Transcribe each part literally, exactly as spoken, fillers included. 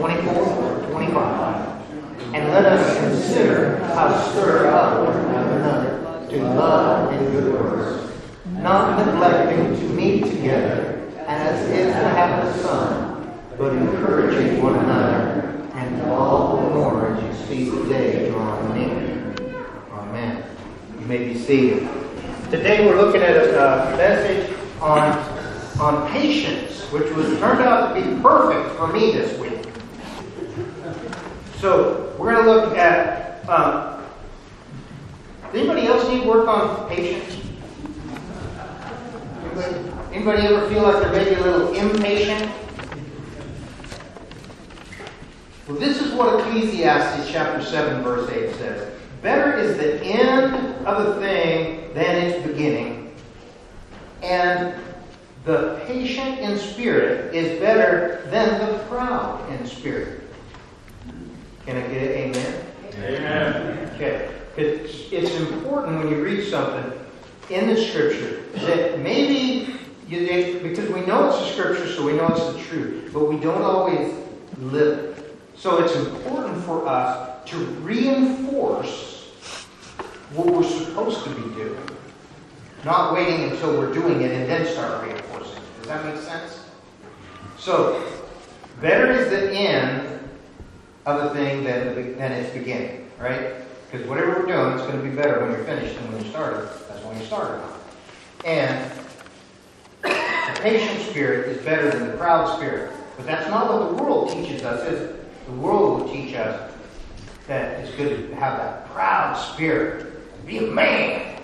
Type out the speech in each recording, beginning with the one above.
twenty-four, twenty-five. And let us consider how to stir up one another to love and good works, not neglecting to meet together as is the habit of some, but encouraging one another, and all the more as you see the day drawing near. Amen. You may be seated. Today we're looking at a uh, message on, on patience, which was turned out to be perfect for me this week. So we're going to look at, um, does anybody else need work on patience? Anybody, anybody ever feel like they're maybe a little impatient? Well, this is what Ecclesiastes chapter seven verse eight says. Better is the end of a thing than its beginning, and the patient in spirit is better than the proud in spirit. Can I get an amen? Amen. Okay. It's, it's important when you read something in the Scripture that maybe, you, it, because we know it's the Scripture, so we know it's the truth, but we don't always live it. So it's important for us to reinforce what we're supposed to be doing. Not waiting until we're doing it and then start reinforcing it. Does that make sense? So, better is the end of a thing than, the, than its beginning, right? Because whatever we're doing, it's going to be better when you're finished than when you started. That's when you started. And the patient spirit is better than the proud spirit. But that's not what the world teaches us, is it? The world will teach us that it's good to have that proud spirit. Be a man.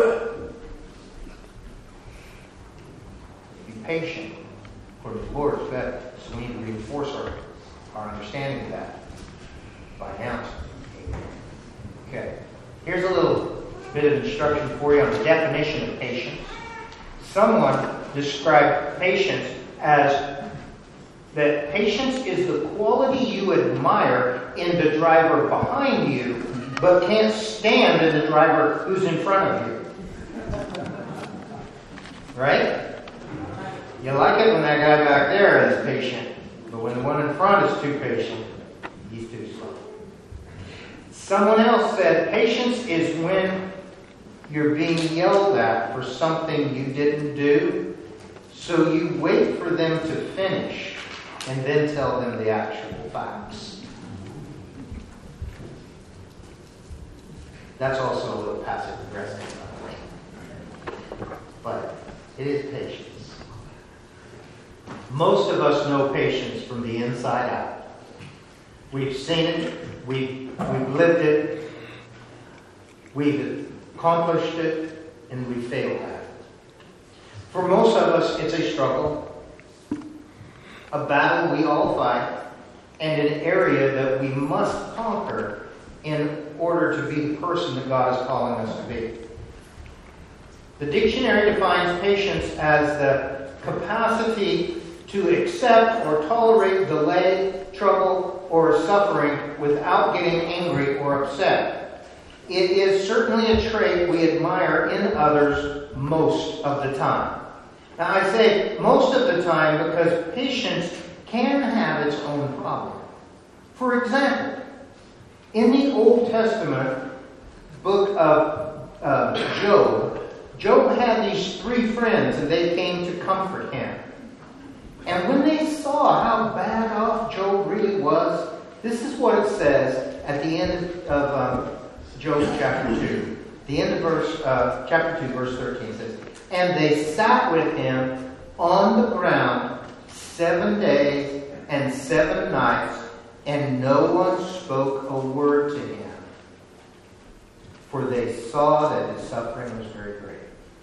Be patient. For the Lord is better. So we need to reinforce our, our understanding of that by announcing. Okay. Here's a little bit of instruction for you on the definition of patience. Someone described patience as that patience is the quality you admire in the driver behind you, but can't stand in the driver who's in front of you. Right? You like it when that guy back there is patient, but when the one in front is too patient, he's too slow. Someone else said, patience is when you're being yelled at for something you didn't do, so you wait for them to finish and then tell them the actual facts. That's also a little passive aggressive, but it is patience. Most of us know patience from the inside out. We've seen it, we've, we've lived it, we've accomplished it, and we've failed at it. For most of us, it's a struggle, a battle we all fight, and an area that we must conquer in order to be the person that God is calling us to be. The dictionary defines patience as the capacity to accept or tolerate delay, trouble, or suffering without getting angry or upset. It is certainly a trait we admire in others most of the time. Now I say most of the time because patience can have its own problem. For example, in the Old Testament book of uh, Job, Job had these three friends and they came to comfort him. And when they saw how bad off Job really was, this is what it says at the end of um, Job chapter two. The end of verse uh, chapter two, verse thirteen says, "And they sat with him on the ground seven days and seven nights, and no one spoke a word to him, for they saw that his suffering was very great."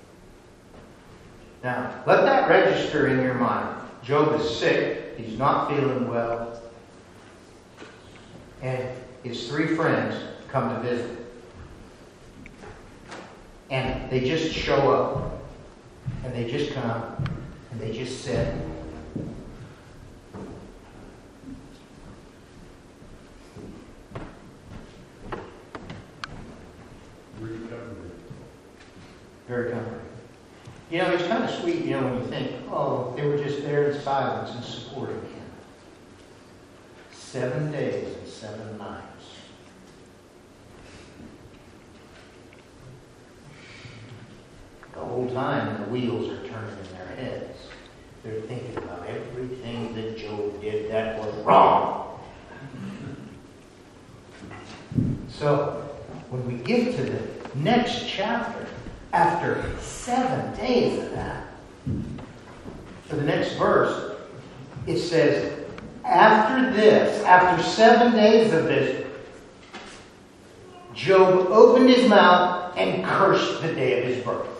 Now, let that register in your mind. Job is sick. He's not feeling well. And his three friends come to visit. And they just show up. And they just come. And they just sit. Very comforting. You know, it's kind of sweet, you know, when you think, oh, they were just there in silence and supporting him. Seven days and seven nights. The whole time the wheels are turning in their heads. They're thinking about everything that Job did that was wrong. So, when we get to the next chapter, after seven days of that, for the next verse, it says, after this, after seven days of this, Job opened his mouth and cursed the day of his birth.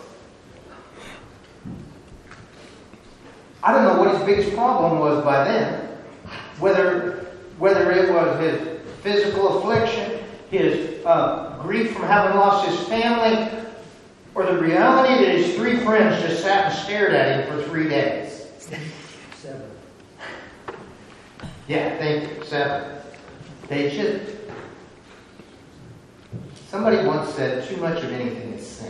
I don't know what his biggest problem was by then. Whether, whether it was his physical affliction, his uh, grief from having lost his family, or the reality that his three friends just sat and stared at him for three days. Seven. Yeah, thank you. Seven. They just... Somebody once said, too much of anything is sin.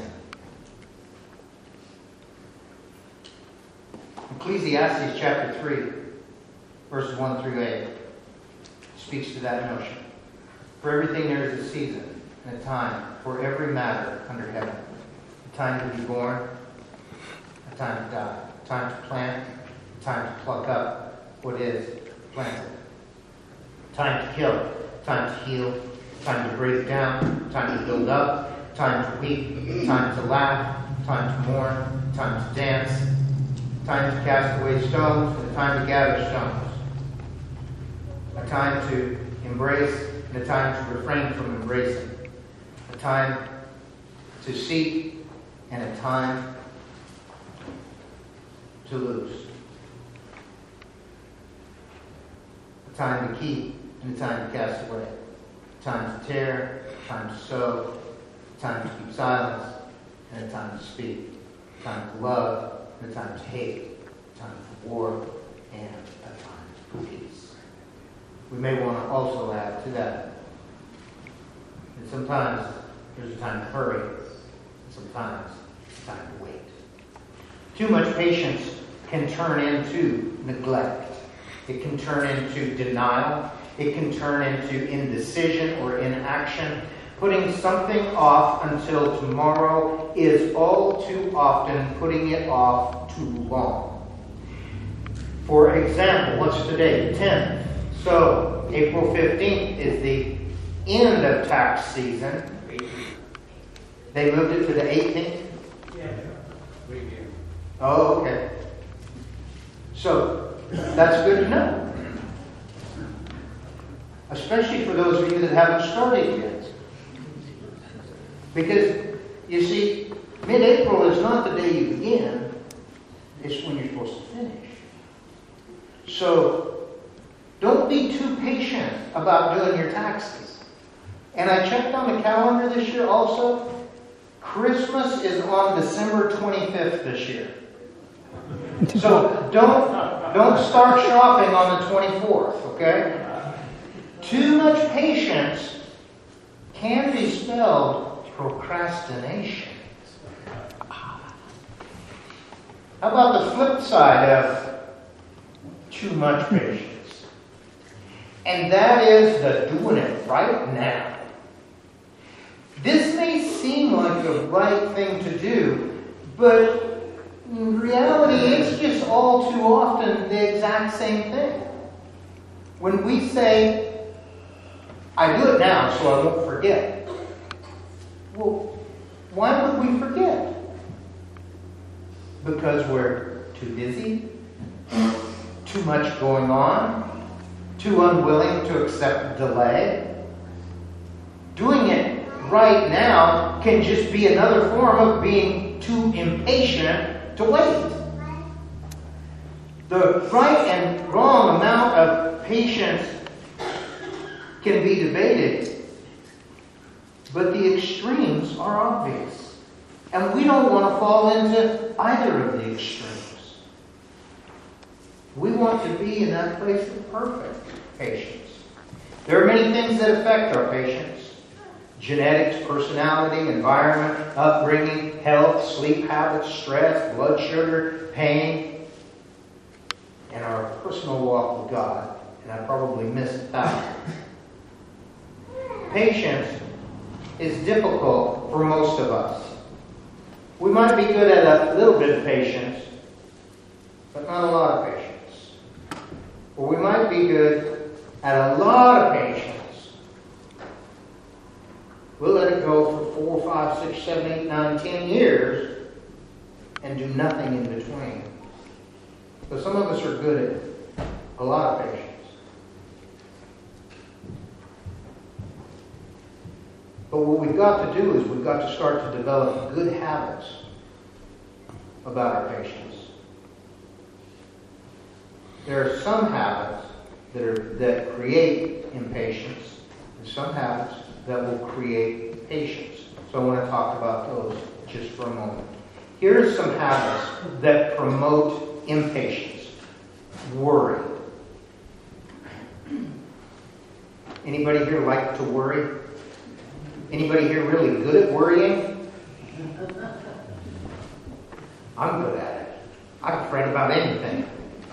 Ecclesiastes chapter three, verses one through eight, speaks to that notion. For everything there is a season and a time for every matter under heaven. A time to be born, a time to die, a time to plant, a time to pluck up what is planted. A time to kill, a time to heal, a time to break down, a time to build up, a time to weep, a time to laugh, a time to mourn, a time to dance, a time to cast away stones, and a time to gather stones. A time to embrace and a time to refrain from embracing. A time to seek and a time to lose. A time to keep and a time to cast away. A time to tear, a time to sow, a time to keep silence, and a time to speak. A time to love and a time to hate. A time for war and a time for peace. We may want to also add to that that sometimes there's a time to hurry, and sometimes it's time to wait. Too much patience can turn into neglect. It can turn into denial. It can turn into indecision or inaction. Putting something off until tomorrow is all too often putting it off too long. For example, what's today? The tenth. So, April fifteenth is the end of tax season. They moved it to the eighteenth? Yeah. Weekend. Oh, okay. So, that's good to know. Especially for those of you that haven't started yet. Because, you see, mid-April is not the day you begin. It's when you're supposed to finish. So, don't be too patient about doing your taxes. And I checked on the calendar this year also. Christmas is on December twenty-fifth this year. So don't, don't start shopping on the twenty-fourth, okay? Too much patience can be spelled procrastination. How about the flip side of too much patience? And that is the doing it right now. This may seem like the right thing to do, but in reality, it's just all too often the exact same thing. When we say, I do it now so I won't forget. Well, why would we forget? Because we're too busy, too much going on, too unwilling to accept delay. Doing it right now can just be another form of being too impatient to wait. The right and wrong amount of patience can be debated, but the extremes are obvious. And we don't want to fall into either of the extremes. We want to be in that place of perfect patience. There are many things that affect our patience. Genetics, personality, environment, upbringing, health, sleep habits, stress, blood sugar, pain, and our personal walk with God and I probably missed that. Patience is difficult for most of us. We might be good at a little bit of patience, but not a lot of patience. Or we might be good at a lot of patience. We'll let it go for four, five, six, seven, eight, nine, ten years and do nothing in between. So some of us are good at a lot of patience. But what we've got to do is we've got to start to develop good habits about our patience. There are some habits that are that create impatience, and some habits that will create patience. So I want to talk about those just for a moment. Here are some habits that promote impatience. Worry. Anybody here like to worry? Anybody here really good at worrying? I'm good at it. I can fret about anything.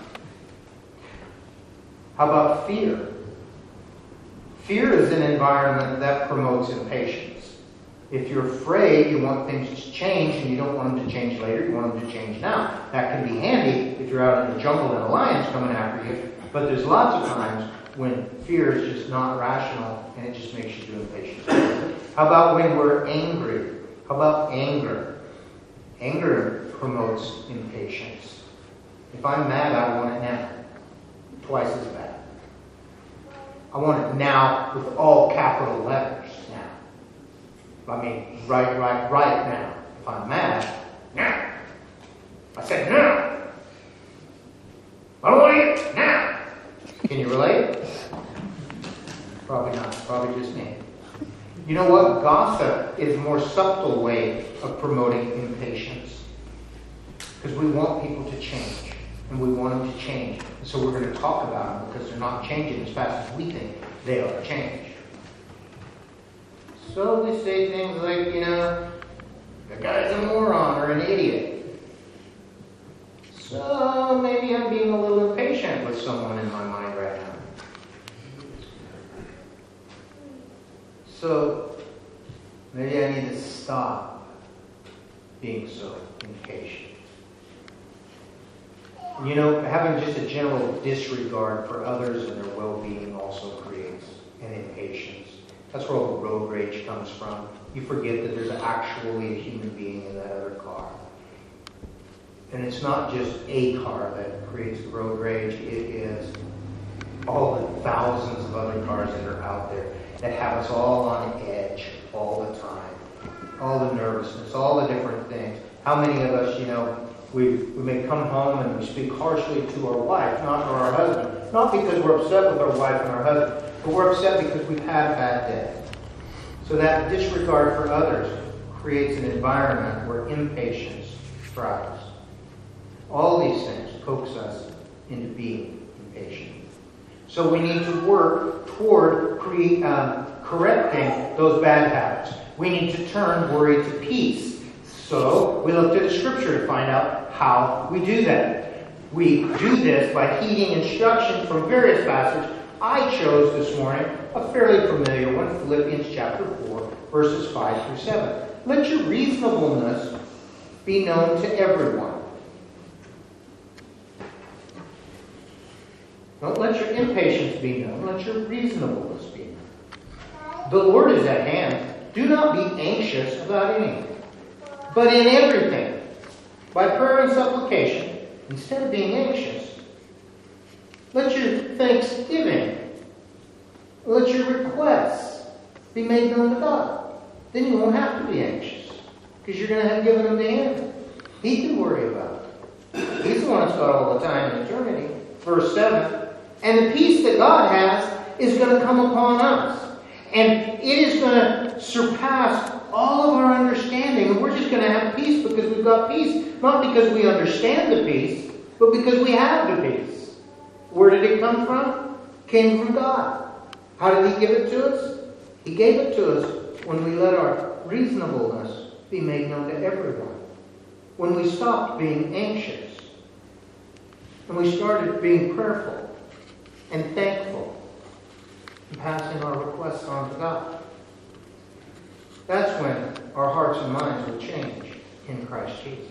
How about fear? Fear is an environment that promotes impatience. If you're afraid, you want things to change, and you don't want them to change later, you want them to change now. That can be handy if you're out in the jungle and a lion's coming after you, but there's lots of times when fear is just not rational, and it just makes you do impatient. How about when we're angry? How about anger? Anger promotes impatience. If I'm mad, I want it now. Twice as bad. I want it now with all capital letters now. I mean, right, right, right now. If I'm mad, now. I said now. I don't want it now. Can you relate? Probably not. Probably just me. You know what? Gossip is a more subtle way of promoting impatience. Because we want people to change. And we want them to change. And so we're going to talk about them because they're not changing as fast as we think they ought to change. So we say things like, you know, the guy's a moron or an idiot. So maybe I'm being a little impatient with someone in my mind right now. So maybe I need to stop being so impatient. You know, having just a general disregard for others and their well-being also creates an impatience. That's where all the road rage comes from. You forget that there's actually a human being in that other car. And it's not just a car that creates the road rage. It is all the thousands of other cars that are out there that have us all on edge all the time. All the nervousness, all the different things. How many of us, you know, we, we may come home and we speak harshly to our wife, not to our husband. Not because we're upset with our wife and our husband, but we're upset because we've had a bad day. So that disregard for others creates an environment where impatience thrives. All these things coax us into being impatient. So we need to work toward create, um, correcting those bad habits. We need to turn worry to peace. So we looked at the scripture to find out how we do that. We do this by heeding instructions from various passages. I chose this morning a fairly familiar one, Philippians chapter four, verses five through seven. Let your reasonableness be known to everyone. Don't let your impatience be known. Let your reasonableness be known. The Lord is at hand. Do not be anxious about anything, but in everything, by prayer and supplication, instead of being anxious, let your thanksgiving, let your requests be made known to God. Then you won't have to be anxious, because you're going to have given them to Him. He can worry about it. He's the one that's got all the time in eternity. Verse seven. And the peace that God has is going to come upon us. And it is going to surpass all of our understanding. And we're just going to have peace because we've got peace. Not because we understand the peace, but because we have the peace. Where did it come from? It came from God. How did He give it to us? He gave it to us when we let our reasonableness be made known to everyone. When we stopped being anxious. And we started being prayerful. and thankful, and passing our requests on to God. That's when our hearts and minds will change in Christ Jesus.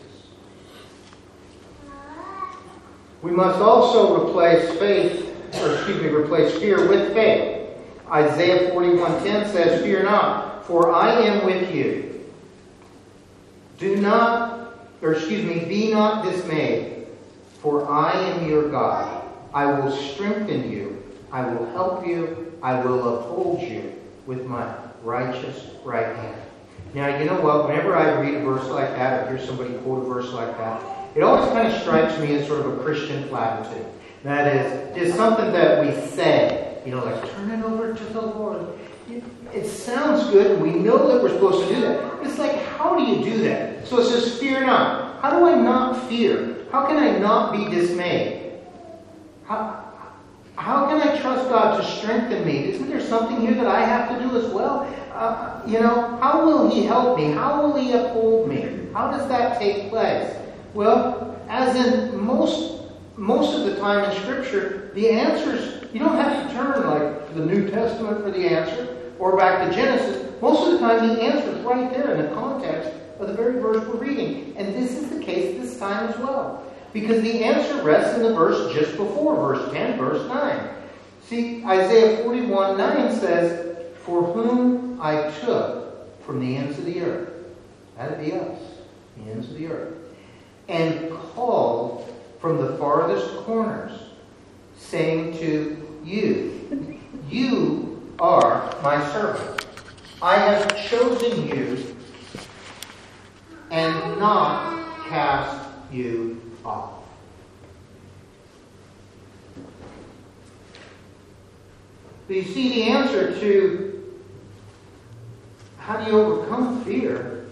We must also replace faith, or excuse me, replace fear with faith. Isaiah forty-one ten says, "Fear not, for I am with you. Do not, or excuse me, be not dismayed, for I am your God. I will strengthen you. I will help you. I will uphold you with my righteous right hand." Now, you know what? Whenever I read a verse like that, or hear somebody quote a verse like that, it always kind of strikes me as sort of a Christian platitude. That is, it's something that we say, you know, like, turn it over to the Lord. It, it sounds good, and we know that we're supposed to do that. But it's like, how do you do that? So it says, fear not. How do I not fear? How can I not be dismayed? How, how can I trust God to strengthen me? Isn't there something here that I have to do as well? Uh, you know, how will He help me? How will He uphold me? How does that take place? Well, as in most most of the time in Scripture, the answers, you don't have to turn like to the New Testament for the answer or back to Genesis. Most of the time, the answer is right there in the context of the very verse we're reading. And this is the case this time as well. Because the answer rests in the verse just before, verse ten, verse nine. See, Isaiah forty-one nine says, "For whom I took from the ends of the earth." That'd be us, the ends of the earth. "And called from the farthest corners, saying to you, you are my servant. I have chosen you and not cast you off." But you see, the answer to how do you overcome fear,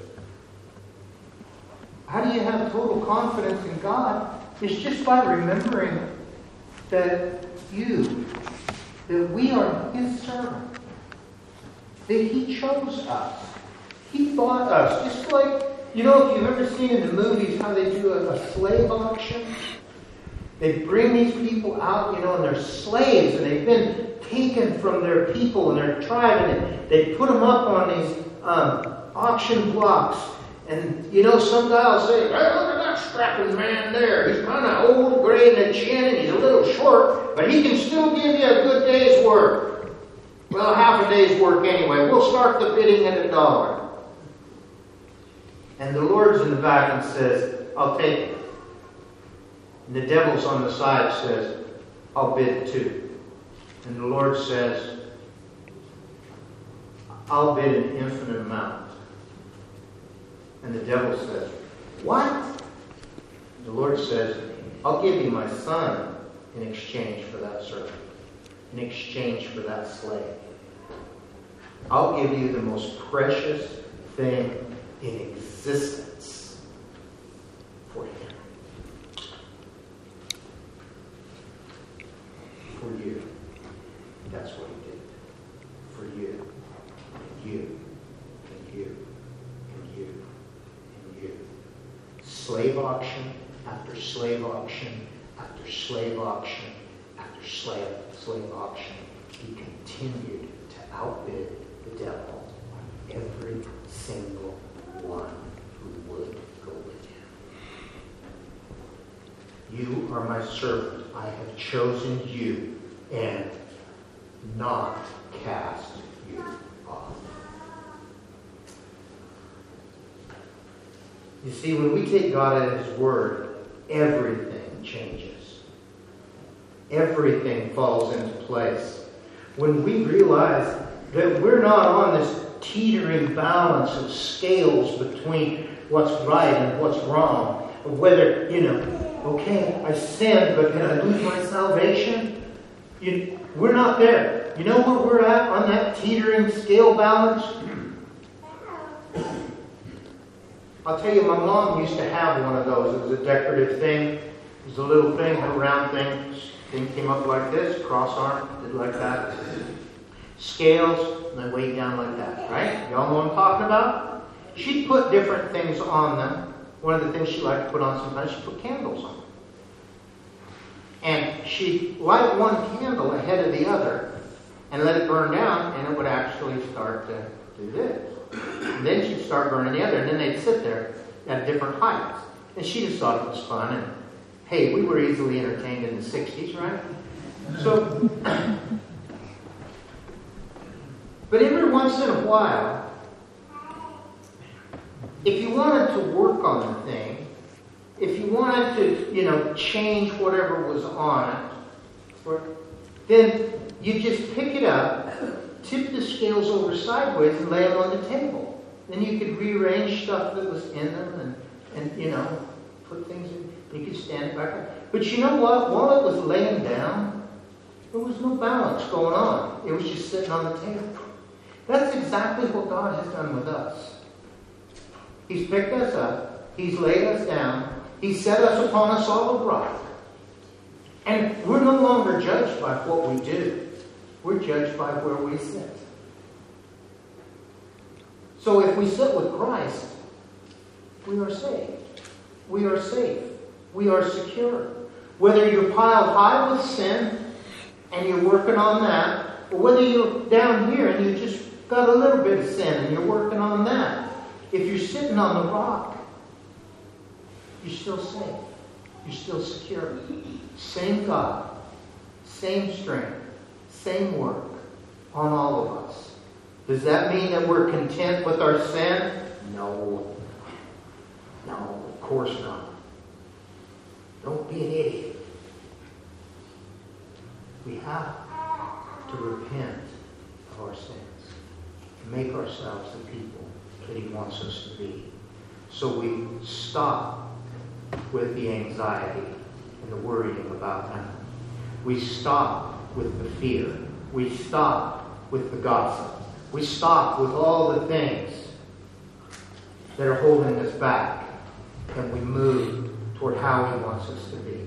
how do you have total confidence in God, is just by remembering that you, that we are His servant, that He chose us. He bought us. Just like, you know, if you've ever seen in the movies how they do a, a slave auction, they bring these people out, you know, and they're slaves, and they've been taken from their people and their tribe, and they put them up on these um, auction blocks. And, you know, some guy will say, "Hey, look at that strapping man there. He's kind of old, gray in the chin, and he's a little short, but he can still give you a good day's work." Well, half a day's work anyway. We'll start the bidding at a dollar. And the Lord's in the back and says, "I'll take it." And the devil's on the side says, "I'll bid two." And the Lord says, "I'll bid an infinite amount." And the devil says, "What?" The Lord says, "I'll give you my son in exchange for that servant, in exchange for that slave. I'll give you the most precious thing in existence for him." For you. That's what He did. For you. And you. And you. And you. And you. Slave auction after slave auction after slave auction after slave, slave auction. He continued to outbid the devil on every single one who would go with him. "You are my servant. I have chosen you and not cast you off." You see, when we take God at His word, everything changes. Everything falls into place. When we realize that we're not on this teetering balance of scales between what's right and what's wrong, of whether, you know, okay, I sinned, but can I lose my salvation? You, we're not there. You know where we're at on that teetering scale balance? I'll tell you, my mom used to have one of those. It was a decorative thing. It was a little thing, a round thing. Thing came up like this, cross arm, did like that. Scales, and they weighed down like that, right? Y'all know what I'm talking about? She'd put different things on them. One of the things she liked to put on sometimes, she put candles on them. And she'd light one candle ahead of the other and let it burn down, and it would actually start to do this. And then she'd start burning the other, and then they'd sit there at different heights. And she just thought it was fun. And hey, we were easily entertained in the sixties, right? So, but every once in a while, if you wanted to work on the thing, if you wanted to, you know, change whatever was on it, then you just pick it up, tip the scales over sideways, and lay them on the table. Then you could rearrange stuff that was in them, and, and you know, put things in. You could stand it back up. But you know what? While it was laying down, there was no balance going on. It was just sitting on the table. That's exactly what God has done with us. He's picked us up. He's laid us down. He set us upon a solid rock. And we're no longer judged by what we do. We're judged by where we sit. So if we sit with Christ, we are saved. We are safe. We are secure. Whether you're piled high with sin and you're working on that, or whether you're down here and you just got a little bit of sin and you're working on that, if you're sitting on the rock, you're still safe. You're still secure. Same God, same strength, same work on all of us. Does that mean that we're content with our sin? No. No, of course not. Don't be an idiot. We have to repent of our sins and make ourselves the people that He wants us to be. So we stop with the anxiety and the worrying about them. We stop with the fear. We stop with the gossip. We stop with all the things that are holding us back, and we move toward how He wants us to be.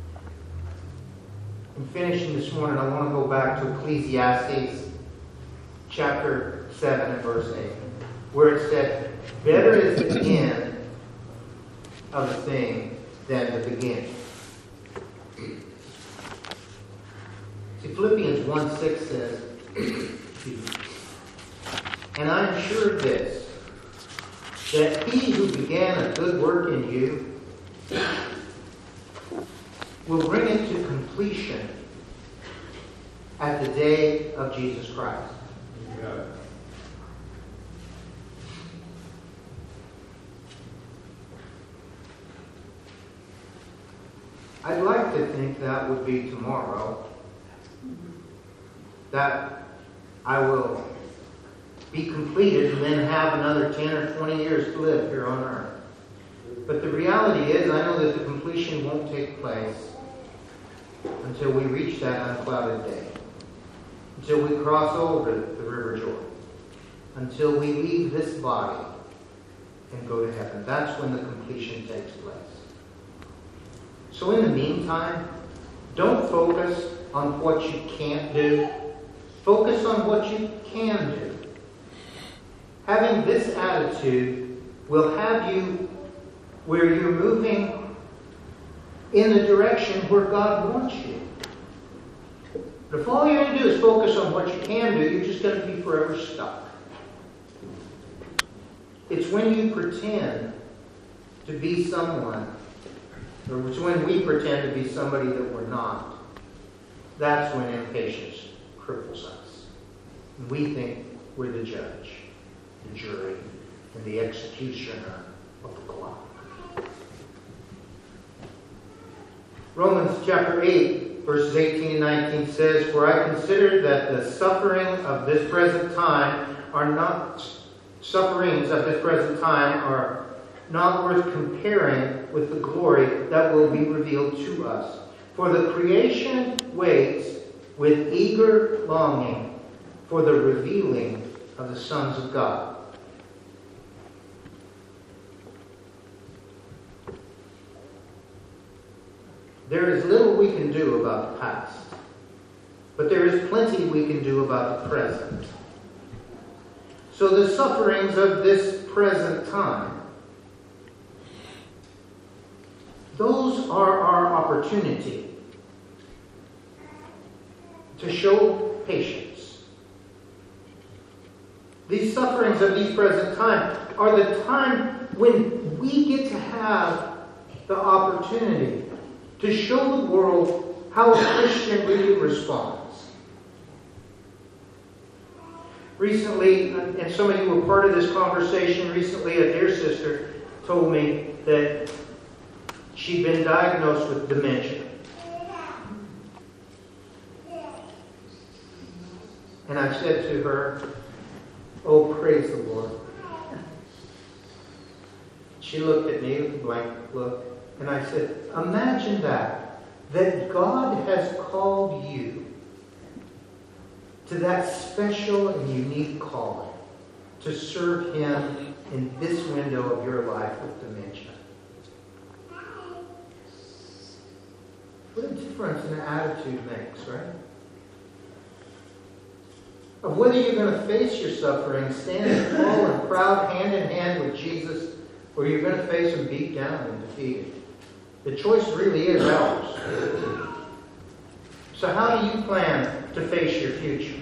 In finishing this morning, I want to go back to Ecclesiastes chapter seven and verse eight, where it said, "Better is the end of a thing than the beginning." See, Philippians one six says, "And I am sure of this, that He who began a good work in you will bring it to completion at the day of Jesus Christ." Yeah. I'd like to think that would be tomorrow. That I will be completed and then have another ten or twenty years to live here on earth. But the reality is, I know that the completion won't take place until we reach that unclouded day. Until we cross over the River Jordan. Until we leave this body and go to heaven. That's when the completion takes place. So in the meantime, don't focus on what you can't do. Focus on what you can do. Having this attitude will have you where you're moving in the direction where God wants you. But if all you're going to do is focus on what you can do, you're just going to be forever stuck. It's when you pretend to be someone, or it's when we pretend to be somebody that we're not, that's when impatience cripples us. And we think we're the judge, the jury, and the executioner of the clock. Romans chapter eight, verses eighteen and nineteen says, "For I consider that the suffering of this present time are not sufferings of this present time are not worth comparing with the glory that will be revealed to us. For the creation waits with eager longing for the revealing of the sons of God." There is little we can do about the past, but there is plenty we can do about the present. So the sufferings of this present time, those are our opportunity to show patience. These sufferings of these present time are the time when we get to have the opportunity to show the world how a Christian really responds. Recently, and some of you were part of this conversation, recently a dear sister told me that she'd been diagnosed with dementia. And I said to her, "Oh, praise the Lord." She looked at me with a blank look, and I said, "Imagine that, that God has called you to that special and unique calling to serve Him in this window of your life with dementia." What a difference an attitude makes, right? Of whether you're going to face your suffering standing tall and proud hand in hand with Jesus, or you're going to face Him beat down and defeated. The choice really is ours. So how do you plan to face your future?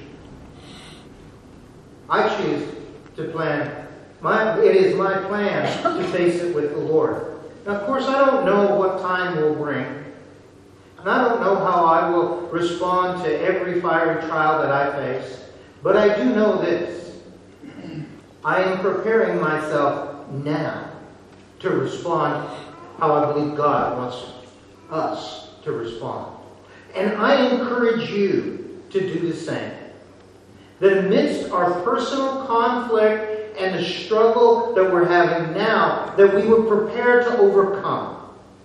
I choose to plan, my, it is my plan to face it with the Lord. Now, of course, I don't know what time will bring. And I don't know how I will respond to every fiery trial that I face. But I do know this. I am preparing myself now to respond how I believe God wants us to respond. And I encourage you to do the same. That amidst our personal conflict and the struggle that we're having now, that we would prepare to overcome.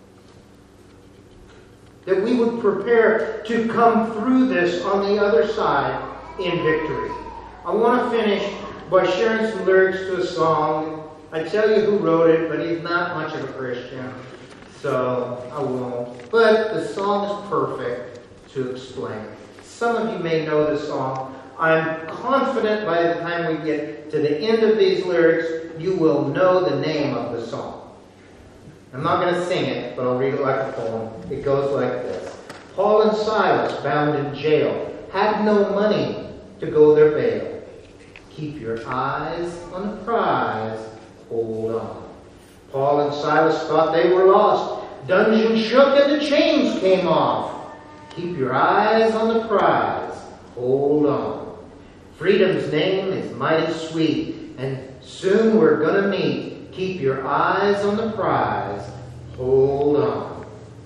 That we would prepare to come through this on the other side in victory. I want to finish by sharing some lyrics to a song. I tell you who wrote it, but he's not much of a Christian, so I won't. But the song is perfect to explain. Some of you may know the song. I'm confident by the time we get to the end of these lyrics, you will know the name of the song. I'm not going to sing it, but I'll read it like a poem. It goes like this. Paul and Silas, bound in jail, had no money to go their bail. Keep your eyes on the prize. Hold on. Paul and Silas thought they were lost. Dungeon shook and the chains came off. Keep your eyes on the prize. Hold on. Freedom's name is mighty sweet, and soon we're going to meet. Keep your eyes on the prize. Hold on.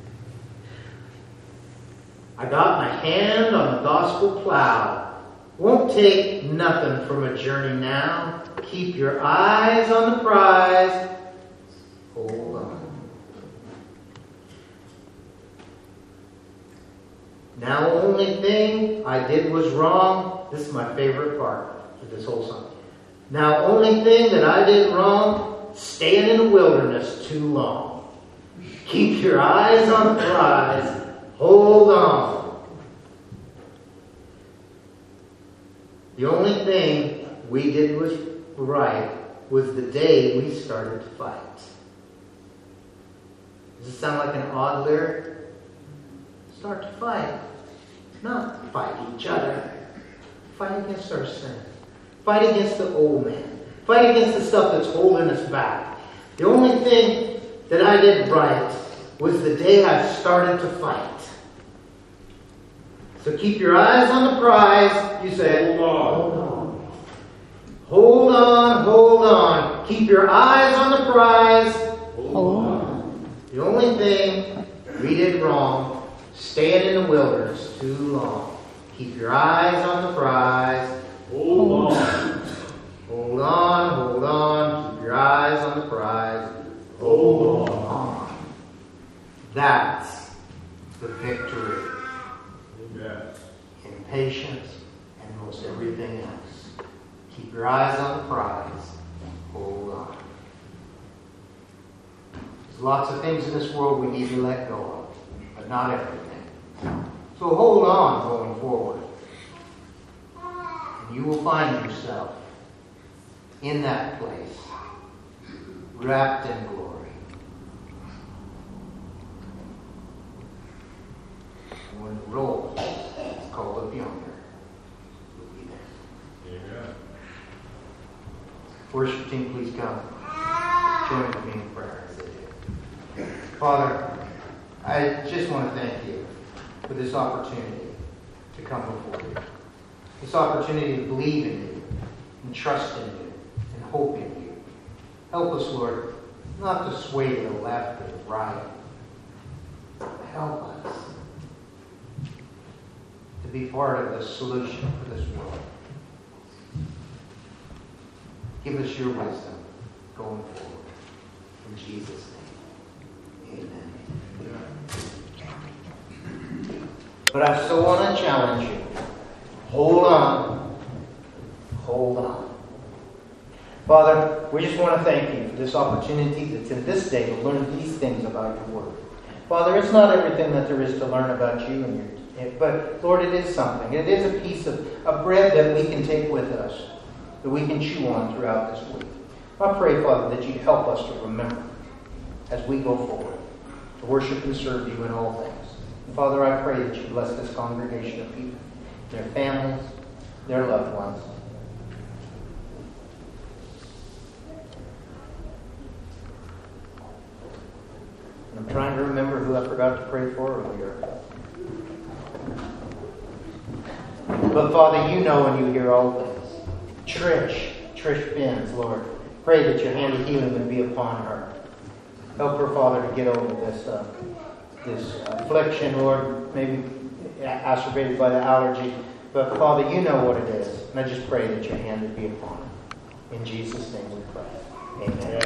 I got my hand on the gospel plow. Won't take nothing from a journey now. Keep your eyes on the prize. Hold on. Now only thing I did was wrong. This is my favorite part of this whole song. Now only thing that I did wrong, staying in the wilderness too long. Keep your eyes on the prize. Hold on. The only thing we did was right was the day we started to fight. Does it sound like an odd lyric? Start to fight. Not fight each other. Fight against our sin. Fight against the old man. Fight against the stuff that's holding us back. The only thing that I did right was the day I started to fight. So keep your eyes on the prize. You say, hold on. Hold on. Hold on, hold on. Keep your eyes on the prize. Hold on. The only thing we did wrong, staying in the wilderness too long. Keep your eyes on the prize. Hold on. Hold on, hold on. Keep your eyes on the prize. Hold on. That's the victory. Yes. In patience and most everything else. Keep your eyes on the prize. Hold on. There's lots of things in this world we need to let go of, but not everything. So hold on going forward. And you will find yourself in that place, wrapped in glory. When it rolls, it's called a funeral. Worship team, please come. Join with me in prayer as they do. Father, I just want to thank you for this opportunity to come before you. This opportunity to believe in you, and trust in you, and hope in you. Help us, Lord, not to sway to the left or the right. Help us to be part of the solution for this world. Give us your wisdom going forward. In Jesus' name, amen. But I still want to challenge you. Hold on. Hold on. Father, we just want to thank you for this opportunity that's in this day to learn these things about your word. Father, it's not everything that there is to learn about you, and your, but Lord, it is something. It is a piece of, of bread that we can take with us, that we can chew on throughout this week. I pray, Father, that you help us to remember as we go forward, to worship and serve you in all things. And Father, I pray that you bless this congregation of people, their families, their loved ones. I'm trying to remember who I forgot to pray for earlier. But Father, you know and you hear all things. Trish, Trish Benz, Lord, pray that your hand of healing would be upon her. Help her, Father, to get over this uh, this affliction, Lord, maybe exacerbated by the allergy. But Father, you know what it is. And I just pray that your hand would be upon her. In Jesus' name we pray. Amen.